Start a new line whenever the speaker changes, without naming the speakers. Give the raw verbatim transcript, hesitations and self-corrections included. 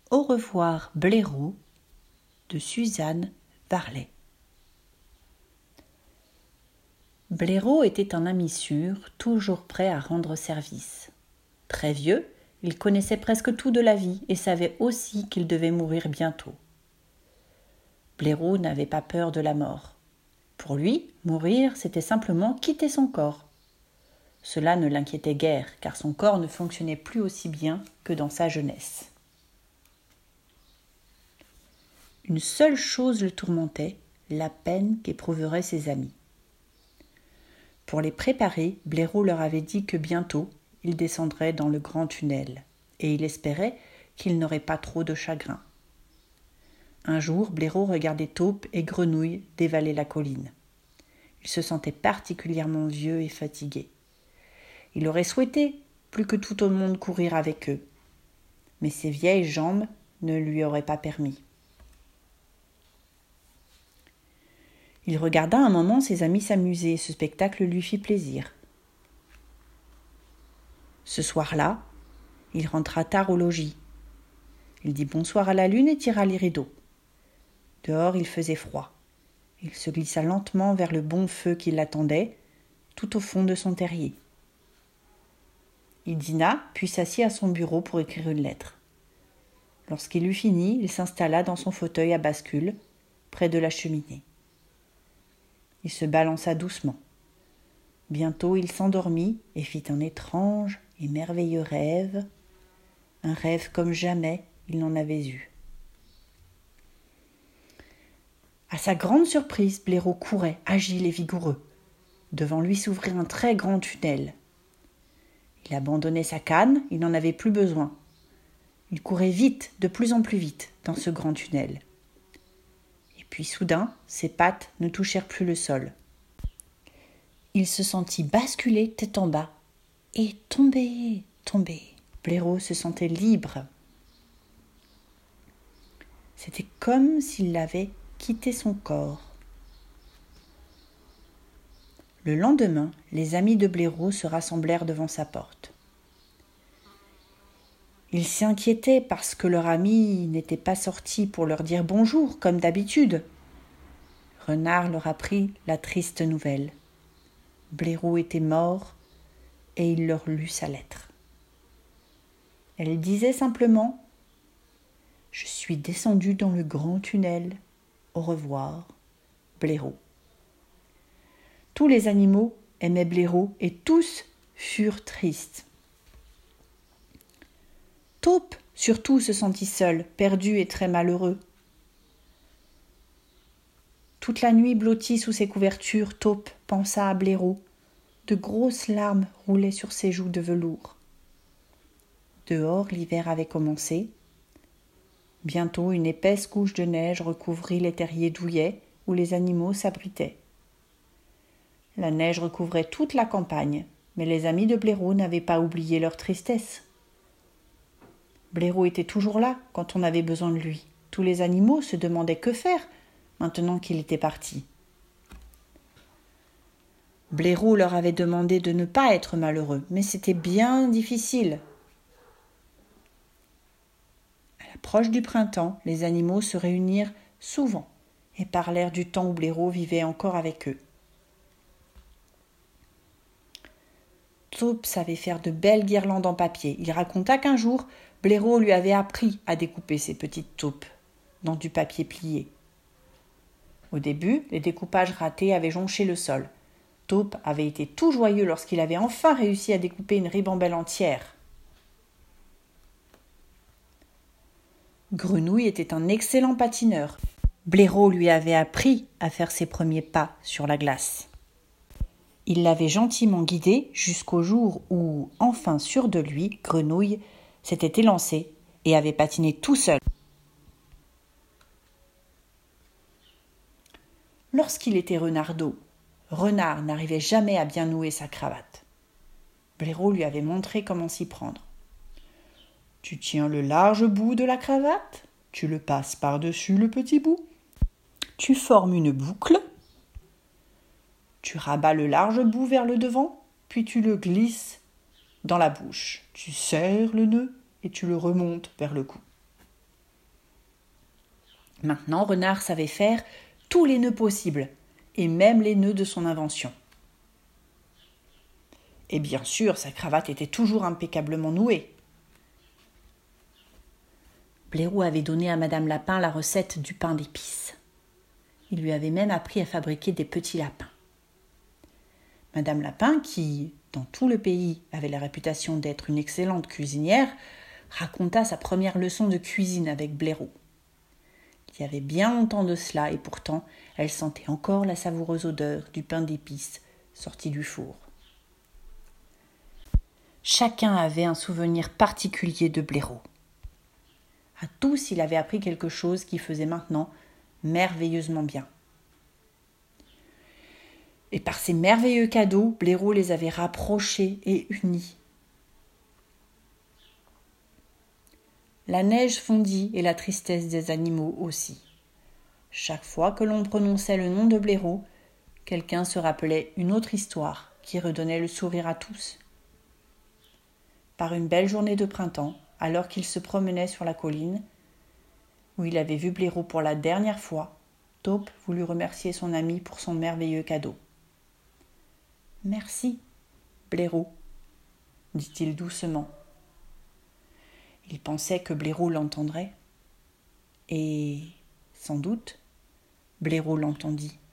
Au revoir Blaireau de Suzanne Varlet. Blaireau était un ami sûr, toujours prêt à rendre service. Très vieux, il connaissait presque tout de la vie et savait aussi qu'il devait mourir bientôt. Blaireau n'avait pas peur de la mort. Pour lui, mourir, c'était simplement quitter son corps. Cela ne l'inquiétait guère, car son corps ne fonctionnait plus aussi bien que dans sa jeunesse. Une seule chose le tourmentait, la peine qu'éprouveraient ses amis. Pour les préparer, Blaireau leur avait dit que bientôt, il descendrait dans le grand tunnel, et il espérait qu'il n'aurait pas trop de chagrin. Un jour, Blaireau regardait Taupe et Grenouille dévaler la colline. Il se sentait particulièrement vieux et fatigué. Il aurait souhaité plus que tout au monde courir avec eux, mais ses vieilles jambes ne lui auraient pas permis. Il regarda un moment ses amis s'amuser et ce spectacle lui fit plaisir. Ce soir-là, il rentra tard au logis. Il dit bonsoir à la lune et tira les rideaux. Dehors, il faisait froid. Il se glissa lentement vers le bon feu qui l'attendait, tout au fond de son terrier. Il dîna, puis s'assit à son bureau pour écrire une lettre. Lorsqu'il eut fini, il s'installa dans son fauteuil à bascule, près de la cheminée. Il se balança doucement. Bientôt il s'endormit et fit un étrange et merveilleux rêve, un rêve comme jamais il n'en avait eu. À sa grande surprise, Blaireau courait, agile et vigoureux. Devant lui s'ouvrit un très grand tunnel. Il abandonnait sa canne, il n'en avait plus besoin. Il courait vite, de plus en plus vite, dans ce grand tunnel. Puis soudain, ses pattes ne touchèrent plus le sol. Il se sentit basculer tête en bas et tomber, tomber. Blaireau se sentait libre. C'était comme s'il avait quitté son corps. Le lendemain, les amis de Blaireau se rassemblèrent devant sa porte. Ils s'inquiétaient parce que leur ami n'était pas sorti pour leur dire bonjour, comme d'habitude. Renard leur apprit la triste nouvelle. Blaireau était mort et il leur lut sa lettre. Elle disait simplement « Je suis descendu dans le grand tunnel. Au revoir, Blaireau. » Tous les animaux aimaient Blaireau et tous furent tristes. Taupe, surtout, se sentit seul, perdu et très malheureux. Toute la nuit blottie sous ses couvertures, Taupe pensa à Blaireau. De grosses larmes roulaient sur ses joues de velours. Dehors, l'hiver avait commencé. Bientôt, une épaisse couche de neige recouvrit les terriers douillets où les animaux s'abritaient. La neige recouvrait toute la campagne, mais les amis de Blaireau n'avaient pas oublié leur tristesse. Blaireau était toujours là quand on avait besoin de lui. Tous les animaux se demandaient que faire maintenant qu'il était parti. Blaireau leur avait demandé de ne pas être malheureux, mais c'était bien difficile. À l'approche du printemps, les animaux se réunirent souvent et parlèrent du temps où Blaireau vivait encore avec eux. Taupe savait faire de belles guirlandes en papier. Il raconta qu'un jour, Blaireau lui avait appris à découper ses petites taupes dans du papier plié. Au début, les découpages ratés avaient jonché le sol. Taupe avait été tout joyeux lorsqu'il avait enfin réussi à découper une ribambelle entière. Grenouille était un excellent patineur. Blaireau lui avait appris à faire ses premiers pas sur la glace. Il l'avait gentiment guidé jusqu'au jour où, enfin sûr de lui, Grenouille s'était élancé et avait patiné tout seul. Lorsqu'il était renardeau, Renard n'arrivait jamais à bien nouer sa cravate. Blaireau lui avait montré comment s'y prendre. Tu tiens le large bout de la cravate, tu le passes par-dessus le petit bout, tu formes une boucle, tu rabats le large bout vers le devant, puis tu le glisses dans la bouche. Tu serres le nœud et tu le remontes vers le cou. Maintenant, Renard savait faire tous les nœuds possibles, et même les nœuds de son invention. Et bien sûr, sa cravate était toujours impeccablement nouée. Blaireau avait donné à Madame Lapin la recette du pain d'épices. Il lui avait même appris à fabriquer des petits lapins. Madame Lapin, qui, dans tout le pays, avait la réputation d'être une excellente cuisinière, raconta sa première leçon de cuisine avec Blaireau. Il y avait bien longtemps de cela, et pourtant, elle sentait encore la savoureuse odeur du pain d'épices sorti du four. Chacun avait un souvenir particulier de Blaireau. À tous, il avait appris quelque chose qui faisait maintenant merveilleusement bien. Et par ces merveilleux cadeaux, Blaireau les avait rapprochés et unis. La neige fondit et la tristesse des animaux aussi. Chaque fois que l'on prononçait le nom de Blaireau, quelqu'un se rappelait une autre histoire qui redonnait le sourire à tous. Par une belle journée de printemps, alors qu'il se promenait sur la colline, où il avait vu Blaireau pour la dernière fois, Taupe voulut remercier son ami pour son merveilleux cadeau. « Merci, Blaireau, » dit-il doucement. Il pensait que Blaireau l'entendrait, et, sans doute, Blaireau l'entendit.